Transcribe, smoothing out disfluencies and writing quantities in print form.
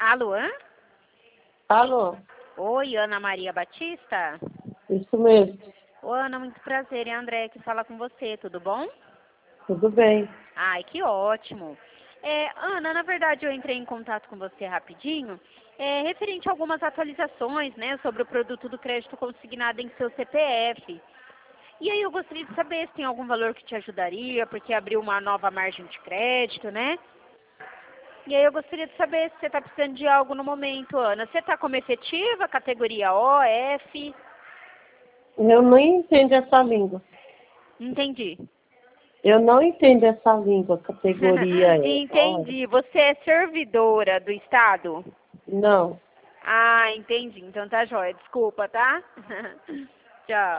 Alô? Alô? Oi, Ana Maria Batista? Isso mesmo. Ô, Ana, muito prazer. É a André que fala com você, tudo bom? Tudo bem. Ai, que ótimo. Ana, na verdade eu entrei em contato com você rapidinho, referente a algumas atualizações, né, sobre o produto do crédito consignado em seu CPF. E aí eu gostaria de saber se tem algum valor que te ajudaria, porque abriu uma nova margem de crédito, né? E aí eu gostaria de saber se você está precisando de algo no momento, Ana. Você está como efetiva, categoria O, F? Eu não entendo essa língua. Entendi. Eu não entendo essa língua, categoria é. Olha, Entendi. Você é servidora do Estado? não. Ah, entendi. Então tá jóia. Desculpa, tá? Tchau.